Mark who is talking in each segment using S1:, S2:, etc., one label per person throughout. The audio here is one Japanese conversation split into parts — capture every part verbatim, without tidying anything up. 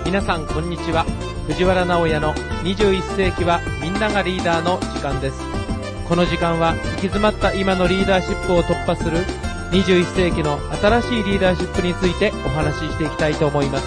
S1: 皆さんこんにちは。藤原直也のにじゅういっ世紀はみんながリーダーの時間です。この時間は行き詰まった今のリーダーシップを突破するにじゅういっ世紀の新しいリーダーシップについてお話ししていきたいと思います。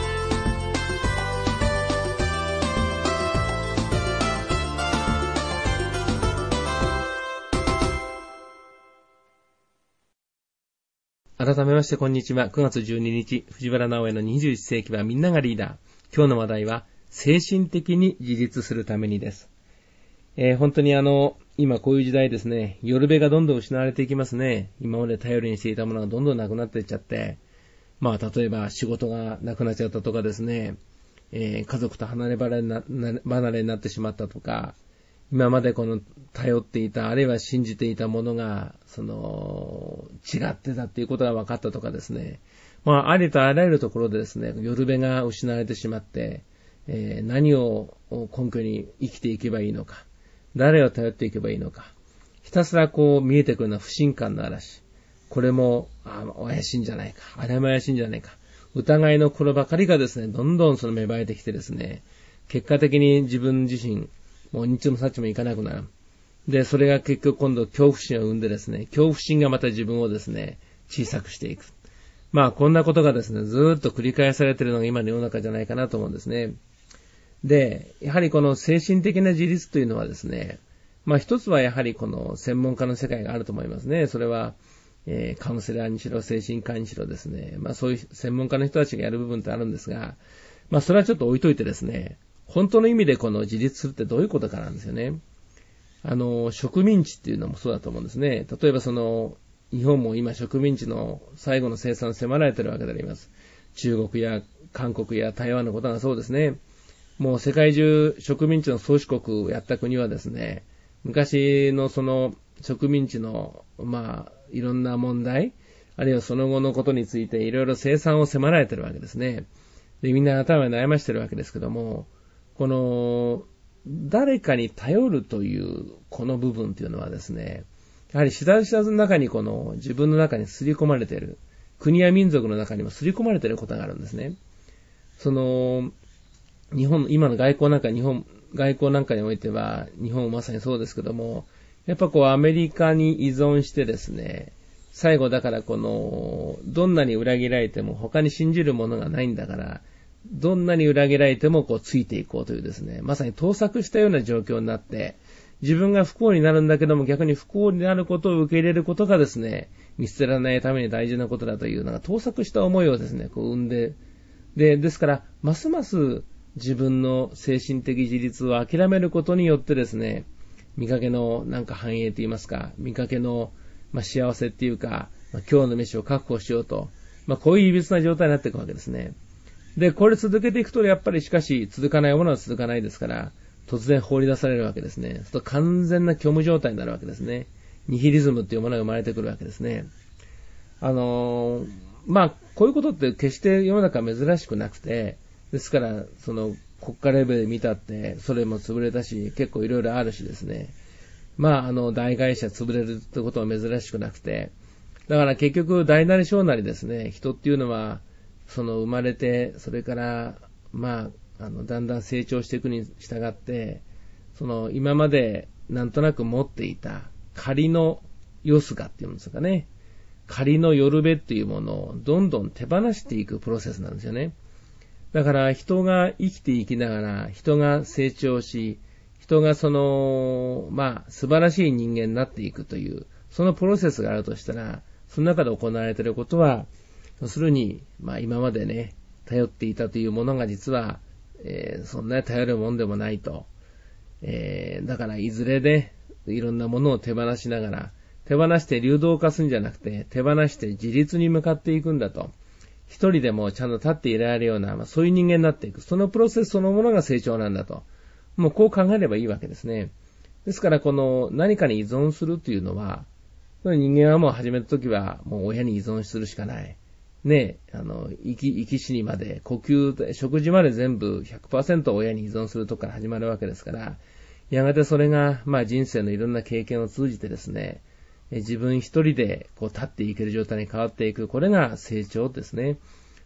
S1: 改めましてこんにちは。くがつじゅうににち、藤原直也のにじゅういっ世紀はみんながリーダー。今日の話題は精神的に自立するためにです。えー、本当にあの今こういう時代ですね、よるべがどんどん失われていきますね。今まで頼りにしていたものがどんどんなくなっていっちゃって、まあ例えば仕事がなくなっちゃったとかですね、えー、家族と離れ離れな離れになってしまったとか、今までこの頼っていたあるいは信じていたものがその違ってたっていうことが分かったとかですね、まあありとあらゆるところでですね、よるべが失われてしまって、えー、何を根拠に生きていけばいいのか、誰を頼っていけばいいのか、ひたすらこう見えてくるのは不信感の嵐。これもあ怪しいんじゃないか、あれも怪しいんじゃないか、疑いの頃ばかりがですね、どんどんその芽生えてきてですね、結果的に自分自身もう日もさっちもいかなくなる。で、それが結局今度恐怖心を生んでですね、恐怖心がまた自分をですね、小さくしていく。まあこんなことがですね、ずーっと繰り返されているのが今の世の中じゃないかなと思うんですね。で、やはりこの精神的な自立というのはですね、まあ一つはやはりこの専門家の世界があると思いますね。それは、えー、カウンセラーにしろ精神科にしろですね、まあそういう専門家の人たちがやる部分ってあるんですが、まあそれはちょっと置いといてですね、本当の意味でこの自立するってどういうことかなんですよね。あの、植民地っていうのもそうだと思うんですね。例えばその、日本も今植民地の最後の生産を迫られているわけであります。中国や韓国や台湾のことがそうですね。もう世界中植民地の宗主国をやった国はですね、昔のその植民地の、まあ、いろんな問題、あるいはその後のことについていろいろ生産を迫られているわけですね。で、みんな頭に悩ましているわけですけども、この、誰かに頼るというこの部分というのはですね、やはり知らず知らずの中にこの自分の中に刷り込まれている、国や民族の中にも刷り込まれていることがあるんですね。その、日本、今の外交なんか日本、外交なんかにおいては、日本まさにそうですけども、やっぱこうアメリカに依存してですね、最後だからこの、どんなに裏切られても他に信じるものがないんだから、どんなに裏切られてもこうついていこうというですね、まさに盗作したような状況になって、自分が不幸になるんだけども逆に不幸になることを受け入れることがですね、見捨てられないために大事なことだというのが盗作した思いをですね、こう生んで、で、ですから、ますます自分の精神的自立を諦めることによってですね、見かけのなんか繁栄といいますか、見かけの、まあ、幸せっていうか、まあ、今日の飯を確保しようと、まあ、こういう歪な状態になっていくわけですね。で、これ続けていくと、やっぱりしかし、続かないものは続かないですから、突然放り出されるわけですね。そうすると完全な虚無状態になるわけですね。ニヒリズムっていうものが生まれてくるわけですね。あのー、まあ、こういうことって決して世の中珍しくなくて、ですから、その、国家レベルで見たって、それも潰れたし、結構いろいろあるしですね。まあ、あの、大会社潰れるってことは珍しくなくて、だから結局、大なり小なりですね、人っていうのは、その生まれて、それから、まあ、あの、だんだん成長していくに従って、その、今までなんとなく持っていた仮のよすがっていうんですかね。仮のよるべっていうものをどんどん手放していくプロセスなんですよね。だから人が生きていきながら、人が成長し、人がその、まあ、素晴らしい人間になっていくという、そのプロセスがあるとしたら、その中で行われていることは、要するに、まあ今までね、頼っていたというものが実は、えー、そんなに頼るもんでもないと。えー、だからいずれで、いろんなものを手放しながら、手放して流動化するんじゃなくて、手放して自立に向かっていくんだと。一人でもちゃんと立っていられるような、まあ、そういう人間になっていく。そのプロセスそのものが成長なんだと。もうこう考えればいいわけですね。ですからこの何かに依存するというのは、人間はもう始めたときはもう親に依存するしかない。ねえ、あの、生き、生き死にまで、呼吸、食事まで全部 ひゃくパーセント 親に依存するとこから始まるわけですから、やがてそれが、まあ人生のいろんな経験を通じてですね、自分一人でこう立っていける状態に変わっていく。これが成長ですね。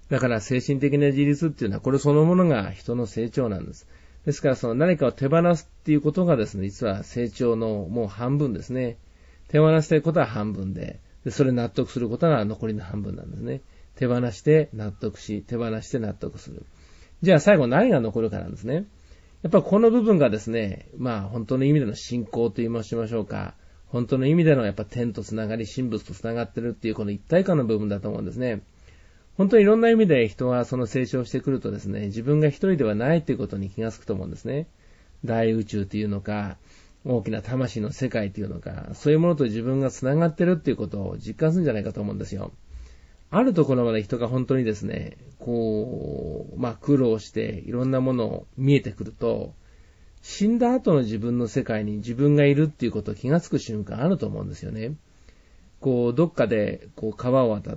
S1: だから精神的な自立っていうのはこれそのものが人の成長なんです。ですからその何かを手放すっていうことがですね、実は成長のもう半分ですね。手放したいことは半分で、でそれ納得することが残りの半分なんですね。手放して納得し、手放して納得する。じゃあ最後何が残るかなんですね。やっぱこの部分がですね、まあ本当の意味での信仰と言いましょうか。本当の意味でのやっぱ天とつながり、神仏とつながってるっていうこの一体感の部分だと思うんですね。本当にいろんな意味で人はその成長してくるとですね、自分が一人ではないということに気がつくと思うんですね。大宇宙というのか、大きな魂の世界というのか、そういうものと自分がつながってるっていうことを実感するんじゃないかと思うんですよ。あるところまで人が本当にですね、こう、まあ苦労していろんなものを見えてくると、死んだ後の自分の世界に自分がいるっていうことを気がつく瞬間あると思うんですよね。こう、どっかで、こう、川を渡って、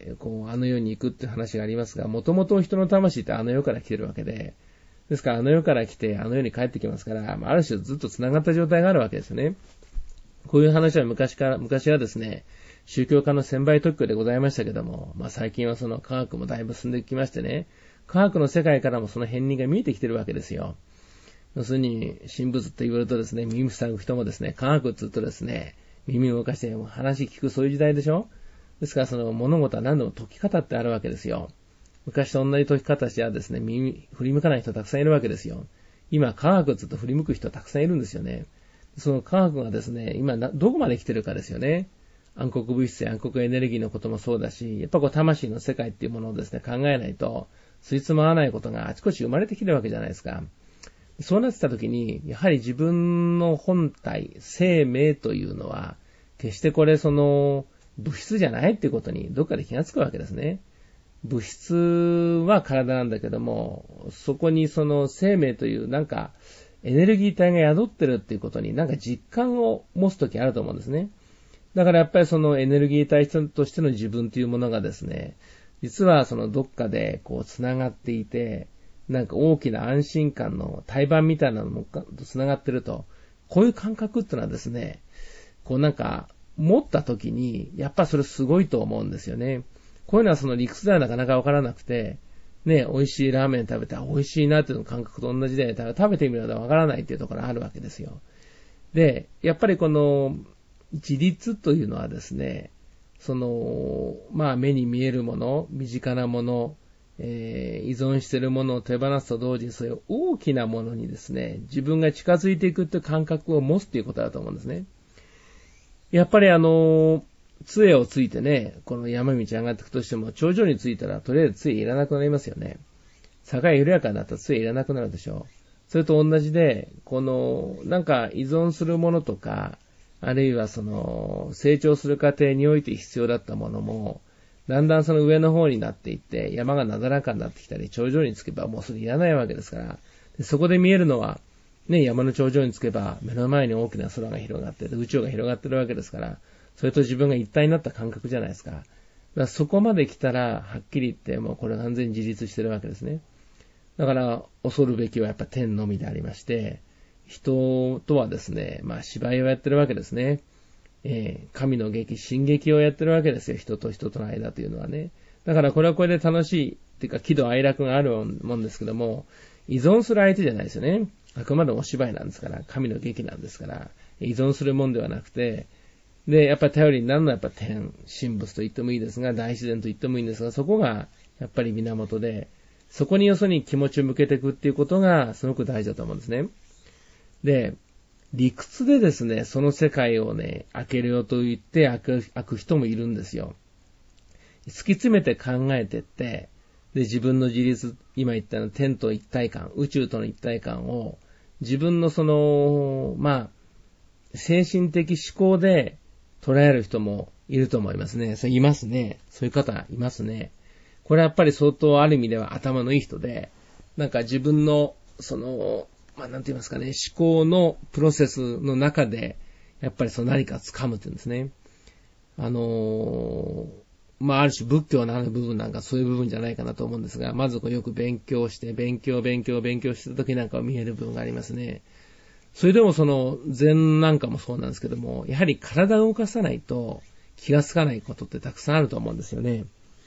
S1: こう、あの世に行くって話がありますが、もともと人の魂ってあの世から来てるわけで、ですからあの世から来て、あの世に帰ってきますから、ある種ずっと繋がった状態があるわけですよね。こういう話は昔から、昔はですね、宗教家の専売特許でございましたけども、まあ最近はその科学もだいぶ進んできましてね、科学の世界からもその片鱗が見えてきてるわけですよ。要するに、神仏って言われるとですね、耳塞ぐ人もですね、科学って言うとですね、耳を動かして話聞くそういう時代でしょ。ですからその物事は何でも解き方ってあるわけですよ。昔と同じ解き方してはですね、耳、振り向かない人たくさんいるわけですよ。今科学って言うと振り向く人たくさんいるんですよね。その科学がですね、今どこまで来てるかですよね。暗黒物質や暗黒エネルギーのこともそうだし、やっぱこう魂の世界っていうものをですね、考えないと、ついつまわないことがあちこち生まれてきてるわけじゃないですか。そうなってた時に、やはり自分の本体、生命というのは、決してこれその物質じゃないっていうことにどっかで気がつくわけですね。物質は体なんだけども、そこにその生命というなんかエネルギー体が宿ってるっていうことになんか実感を持つときあると思うんですね。だからやっぱりそのエネルギー体としての自分というものがですね、実はそのどっかでこう繋がっていて、なんか大きな安心感の対バンみたいなのと繋がってると、こういう感覚ってのはですね、こうなんか持った時に、やっぱそれすごいと思うんですよね。こういうのはその理屈ではなかなかわからなくて、ね、美味しいラーメン食べて、美味しいなっていうの感覚と同じで、食べてみるとわからないっていうところがあるわけですよ。で、やっぱりこの自立というのはですね、その、まあ目に見えるもの、身近なもの、えー、依存しているものを手放すと同時にそういう大きなものにですね、自分が近づいていくという感覚を持つということだと思うんですね。やっぱりあの、杖をついてね、この山道上がっていくとしても、頂上についたらとりあえず杖いらなくなりますよね。坂緩やかになったら杖いらなくなるでしょう。それと同じで、この、なんか依存するものとか、あるいはその、成長する過程において必要だったものも、だんだんその上の方になっていって、山がなだらかになってきたり、頂上につけばもうそれいらないわけですから、でそこで見えるのは、ね、山の頂上につけば、目の前に大きな空が広がって、宇宙が広がってるわけですから、それと自分が一体になった感覚じゃないですか。だからそこまで来たら、はっきり言って、もうこれ完全に自立してるわけですね。だから、恐るべきはやっぱ天のみでありまして、人とはですね、まあ芝居をやってるわけですね。えー、神の劇、新劇をやってるわけですよ。人と人との間というのはね。だからこれはこれで楽しい、っていうか喜怒哀楽があるもんですけども、依存する相手じゃないですよね。あくまでお芝居なんですから、神の劇なんですから、依存するもんではなくて、で、やっぱり頼りになるのはやっぱ天、神仏と言ってもいいですが、大自然と言ってもいいんですが、そこがやっぱり源で、そこによそに気持ちを向けていくっていうことがすごく大事だと思うんですね。で、理屈でですね、その世界をね、開けるよと言って開く、開く人もいるんですよ。突き詰めて考えてって、で、自分の自立、今言ったの天と一体感、宇宙との一体感を、自分のその、まあ、精神的思考で捉える人もいると思いますね。それいますね。そういう方いますね。これはやっぱり相当ある意味では頭のいい人で、なんか自分の、その、まあなんて言いますかね、思考のプロセスの中で、やっぱりその何か掴むって言うんですね。あのー、まあある種仏教のある部分なんかそういう部分じゃないかなと思うんですが、まずこうよく勉強して、勉強、勉強、勉強してた時なんかは見える部分がありますね。それでもその禅なんかもそうなんですけども、やはり体を動かさないと気がつかないことってたくさんあると思うんですよね。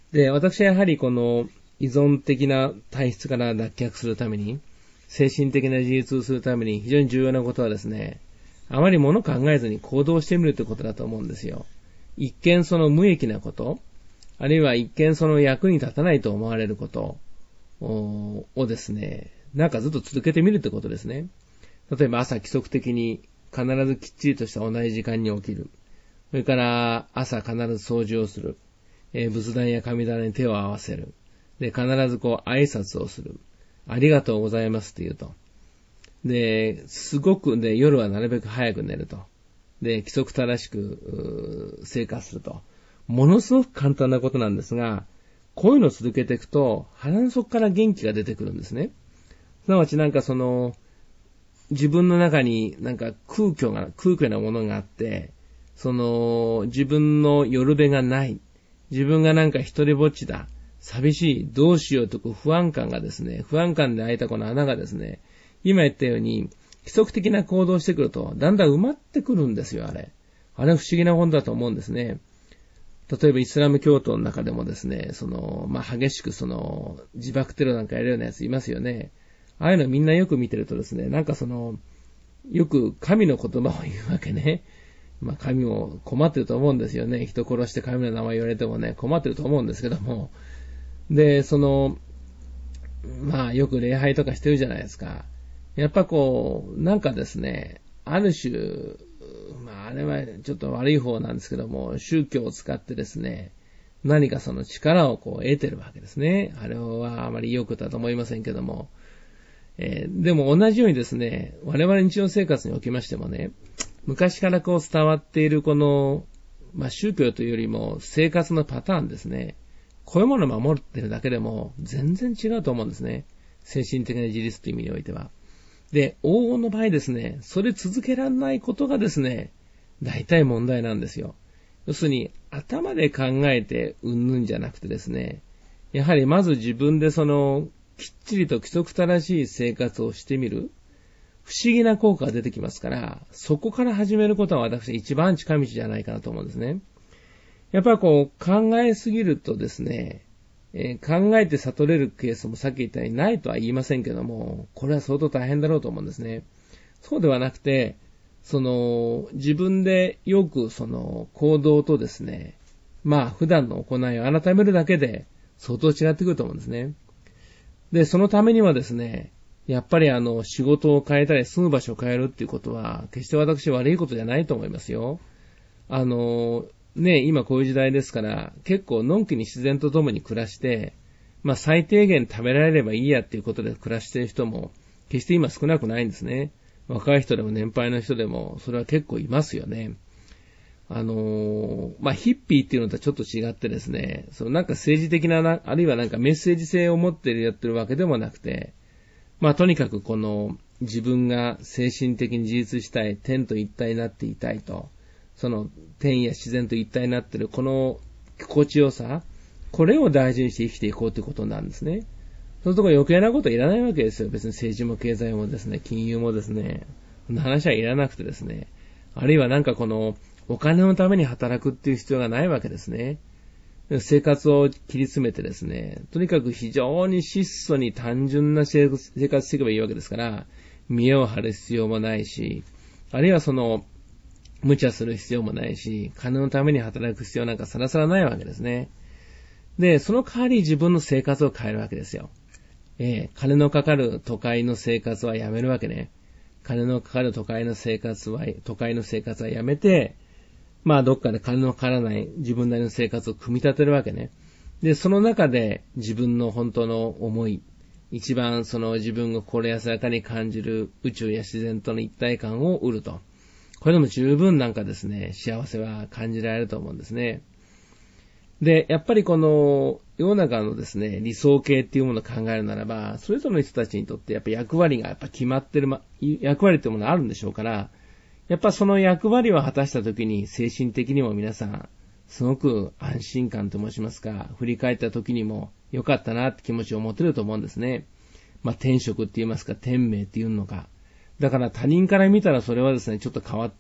S1: で、私はやはりこの依存的な体質から脱却するために、精神的な自立をするために非常に重要なことはですね、あまり物考えずに行動してみるということだと思うんですよ。一見その無益なこと、あるいは一見その役に立たないと思われることをですね、なんかずっと続けてみるってことですね。例えば朝規則的に必ずきっちりとした同じ時間に起きる。それから朝必ず掃除をする。えー、仏壇や神棚に手を合わせる。で、必ずこう挨拶をする。ありがとうございますって言うと。で、すごく、で、夜はなるべく早く寝ると。で、規則正しく生活すると。ものすごく簡単なことなんですが、こういうのを続けていくと、腹の底から元気が出てくるんですね。すなわちなんかその、自分の中になんか空虚が、空虚なものがあって、その、自分の夜べがない。自分がなんか一人ぼっちだ。寂しい。どうしようという不安感がですね、不安感で開いたこの穴がですね、今言ったように、規則的な行動をしてくると、だんだん埋まってくるんですよ、あれ。あれは不思議な本だと思うんですね。例えばイスラム教徒の中でもですね、その、まあ、激しくその、自爆テロなんかやるようなやついますよね。ああいうのみんなよく見てるとですね、なんかその、よく神の言葉を言うわけね。まあ、神も困ってると思うんですよね。人殺して神の名前言われてもね、困ってると思うんですけども。で、その、まあ、よく礼拝とかしてるじゃないですか。やっぱこう、なんかですね、ある種、まあ、あれはちょっと悪い方なんですけども、宗教を使ってですね、何かその力をこう得てるわけですね。あれはあまり良くだと思いませんけども。えー、でも同じようにですね、我々日常生活におきましてもね、昔からこう伝わっているこの、まあ宗教というよりも生活のパターンですね。こういうものを守ってるだけでも全然違うと思うんですね。精神的な自立という意味においては。で、往々の場合ですね、それ続けられないことがですね、大体問題なんですよ。要するに、頭で考えてうんぬんじゃなくてですね、やはりまず自分でその、きっちりと規則正しい生活をしてみる。不思議な効果が出てきますから、そこから始めることは私一番近道じゃないかなと思うんですね。やっぱりこう、考えすぎるとですね、えー、考えて悟れるケースもさっき言ったようにないとは言いませんけども、これは相当大変だろうと思うんですね。そうではなくて、その、自分でよくその行動とですね、まあ普段の行いを改めるだけで相当違ってくると思うんですね。で、そのためにはですね、やっぱりあの仕事を変えたり住む場所を変えるっていうことは、決して私悪いことじゃないと思いますよ。あの、ね、今こういう時代ですから、結構のんきに自然と共に暮らして、まあ最低限食べられればいいやっていうことで暮らしている人も、決して今少なくないんですね。若い人でも年配の人でも、それは結構いますよね。あのー、まあ、ヒッピーっていうのとはちょっと違ってですね、そのなんか政治的なな、あるいはなんかメッセージ性を持ってやってるわけでもなくて、まあ、とにかくこの自分が精神的に自立したい、天と一体になっていたいと、その天や自然と一体になっているこの心地よさ、これを大事にして生きていこうということなんですね。そういうところ余計なこといらないわけですよ。別に政治も経済もですね、金融もですね、そんな話はいらなくてですね、あるいはなんかこのお金のために働くっていう必要がないわけですね。生活を切り詰めてですね、とにかく非常に質素に単純な生活していけばいいわけですから、見栄を張る必要もないし、あるいはその、無茶する必要もないし、金のために働く必要なんかさらさらないわけですね。で、その代わり自分の生活を変えるわけですよ。えー、金のかかる都会の生活はやめるわけね。金のかかる都会の生活は、都会の生活はやめて、まあどっかで金のかからない自分なりの生活を組み立てるわけね。で、その中で自分の本当の思い、一番その自分が心安らかに感じる宇宙や自然との一体感を得ると。これでも十分なんかですね、幸せは感じられると思うんですね。で、やっぱりこの世の中のですね、理想形っていうものを考えるならば、それぞれの人たちにとってやっぱ役割がやっぱ決まってる、役割っていうものがあるんでしょうから、やっぱその役割を果たしたときに精神的にも皆さん、すごく安心感と申しますか、振り返ったときにも良かったなって気持ちを持てると思うんですね。まあ天職って言いますか、天命っていうのか。だから他人から見たらそれはですね、ちょっと変わった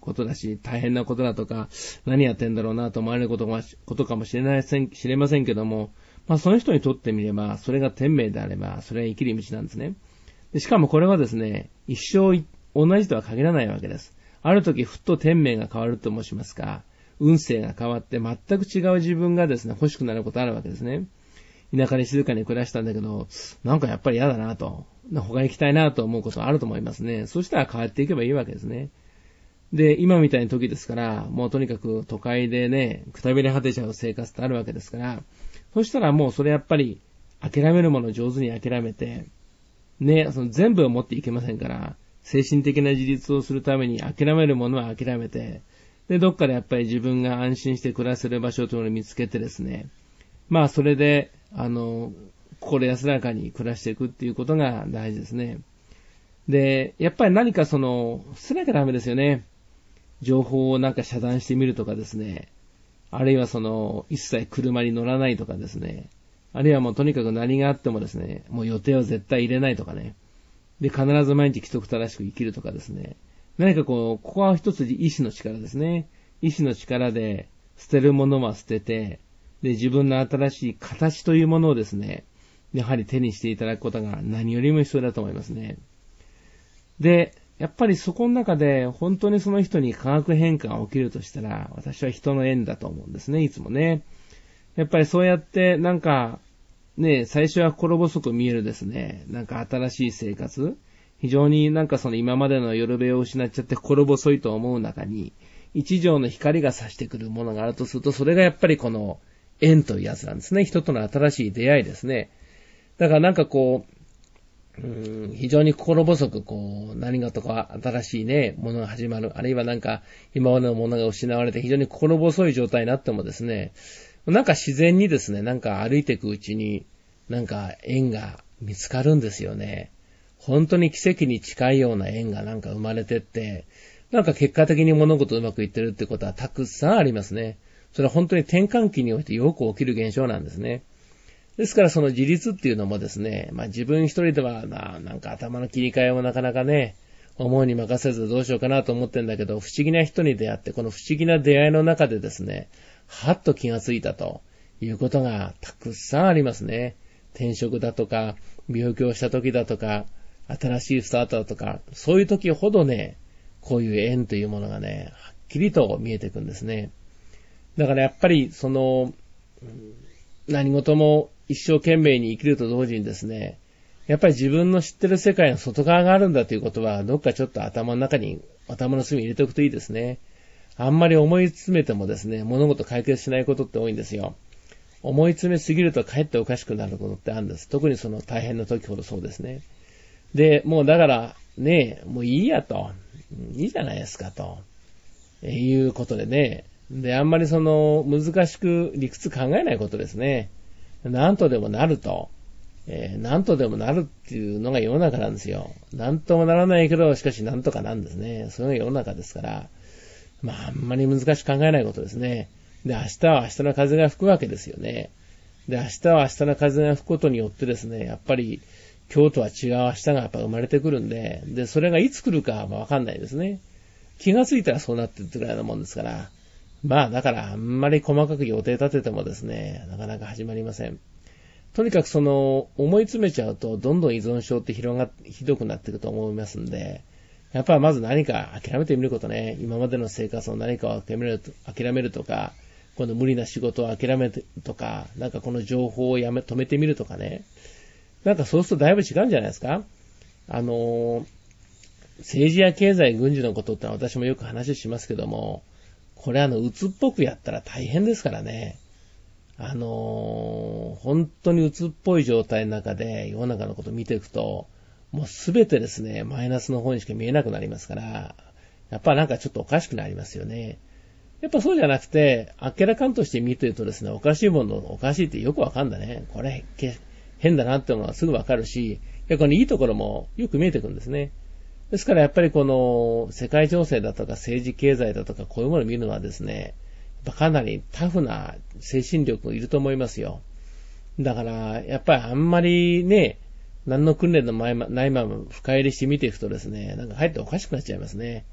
S1: ことだし、大変なことだとか、何やってんだろうなと思われることがことかもしれないせん、知れませんけども、まあその人にとってみれば、それが天命であれば、それは生きる道なんですね。でしかもこれはですね、一生同じとは限らないわけです。ある時ふっと天命が変わると申しますか、運勢が変わって全く違う自分がですね、欲しくなることあるわけですね。田舎に静かに暮らしたんだけど、なんかやっぱり嫌だなと、他に行きたいなと思うことあると思いますね。そしたら変わっていけばいいわけですね。で、今みたいな時ですから、もうとにかく都会でね、くたびれ果てちゃう生活ってあるわけですから、そしたらもうそれやっぱり諦めるものを上手に諦めて、ね、その全部を持っていけませんから、精神的な自立をするために諦めるものは諦めて、で、どっかでやっぱり自分が安心して暮らせる場所というのを見つけてですね、まあそれで、あの、心安らかに暮らしていくっていうことが大事ですね。で、やっぱり何かその、捨てなきゃダメですよね。情報をなんか遮断してみるとかですね。あるいはその、一切車に乗らないとかですね。あるいはもうとにかく何があってもですね、もう予定を絶対入れないとかね。で、必ず毎日規則正しく生きるとかですね。何かこう、ここは一つ意志の力ですね。意志の力で捨てるものは捨てて、で、自分の新しい形というものをですね、やはり手にしていただくことが何よりも必要だと思いますね。で、やっぱりそこの中で本当にその人に化学変化が起きるとしたら、私は人の縁だと思うんですね、いつもね。やっぱりそうやってなんか、ね、最初は心細く見えるですね、なんか新しい生活、非常になんかその今までの夜べを失っちゃって心細いと思う中に、一条の光が差してくるものがあるとすると、それがやっぱりこの縁というやつなんですね。人との新しい出会いですね。だからなんかこう、うーん、非常に心細くこう、何がとか新しいね、ものが始まる。あるいはなんか今までのものが失われて非常に心細い状態になってもですね、なんか自然にですね、なんか歩いていくうちに、なんか縁が見つかるんですよね。本当に奇跡に近いような縁がなんか生まれてって、なんか結果的に物事うまくいってるってことはたくさんありますね。それは本当に転換期においてよく起きる現象なんですね。ですからその自立っていうのもですね、まあ自分一人ではな、なんか頭の切り替えもなかなかね、思いに任せずどうしようかなと思ってんだけど、不思議な人に出会って、この不思議な出会いの中でですね、はっと気がついたということがたくさんありますね。転職だとか、病気をした時だとか、新しいスタートだとか、そういう時ほどね、こういう縁というものがね、はっきりと見えてくるんですね。だからやっぱりその、何事も一生懸命に生きると同時にですね、やっぱり自分の知ってる世界の外側があるんだということは、どっかちょっと頭の中に、頭の隅に入れておくといいですね。あんまり思い詰めてもですね、物事解決しないことって多いんですよ。思い詰めすぎるとかえっておかしくなることってあるんです。特にその大変な時ほどそうですね。で、もうだからね、もういいやと、いいじゃないですかと、いうことでね。で、あんまりその難しく理屈考えないことですね。なんとでもなると、えー、なんとでもなるっていうのが世の中なんですよ。なんともならないけど、しかしなんとかなんですね。それが世の中ですから、まああんまり難しく考えないことですね。で、明日は明日の風が吹くわけですよね。で、明日は明日の風が吹くことによってですね、やっぱり今日とは違う明日がやっぱ生まれてくるんで、で、それがいつ来るかはわかんないですね。気がついたらそうなってるってぐらいなもんですから、まあだからあんまり細かく予定立ててもですね、なかなか始まりません。とにかくその思い詰めちゃうとどんどん依存症って広がひどくなっていくと思いますんで、やっぱりまず何か諦めてみることね、今までの生活を何かを諦めると、諦めるとか、この無理な仕事を諦めるとか、なんかこの情報をやめ止めてみるとかね、なんかそうするとだいぶ違うんじゃないですか。あの政治や経済軍事のことって私もよく話しますけども、これあの鬱っぽくやったら大変ですからね。あのー、本当に鬱っぽい状態の中で世の中のことを見ていくと、もうすべてですね、マイナスの方にしか見えなくなりますから、やっぱなんかちょっとおかしくなりますよね。やっぱそうじゃなくて、あっけらかんとして見てるとですね、おかしいものおかしいってよくわかんだね。これ変だなっていうのはすぐわかるし、逆にいいところもよく見えてくるんですね。ですからやっぱりこの世界情勢だとか政治経済だとかこういうものを見るのはですね、かなりタフな精神力がいると思いますよ。だから、やっぱりあんまりね、何の訓練のないまま深入りして見ていくとですね、なんか入っておかしくなっちゃいますね。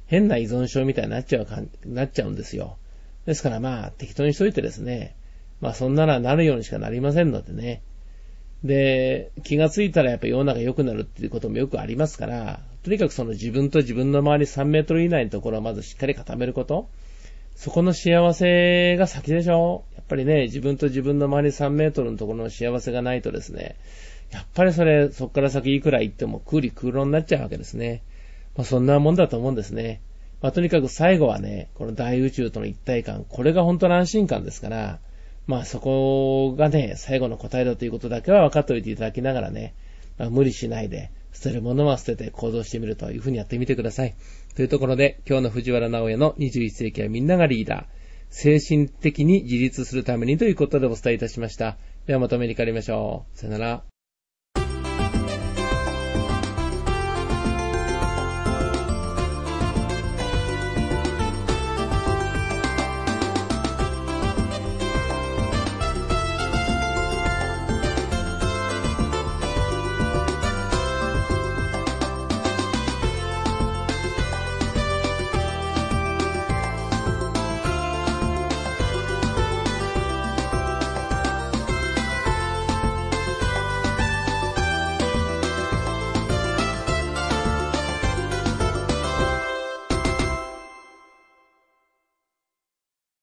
S1: 変な依存症みたいになっちゃうか、なっちゃうんですよ。ですからまあ、適当にしといてですね、まあそんならなるようにしかなりませんのでね。で、気がついたらやっぱり世の中良くなるっていうこともよくありますから、とにかくその自分と自分の周りさんメートル以内のところをまずしっかり固めること。そこの幸せが先でしょ。やっぱりね、自分と自分の周りさんメートルのところの幸せがないとですね、やっぱりそれ、そこから先いくら行っても空理空論になっちゃうわけですね。まあそんなもんだと思うんですね。まあとにかく最後はね、この大宇宙との一体感、これが本当の安心感ですから、まあそこがね、最後の答えだということだけは分かっておいていただきながらね、まあ、無理しないで、捨てるものは捨てて行動してみるというふうにやってみてください。というところで、今日の藤原直也のにじゅういっ世紀はみんながリーダー、精神的に自立するためにということでお伝えいたしました。ではまとめに帰りましょう。さよなら。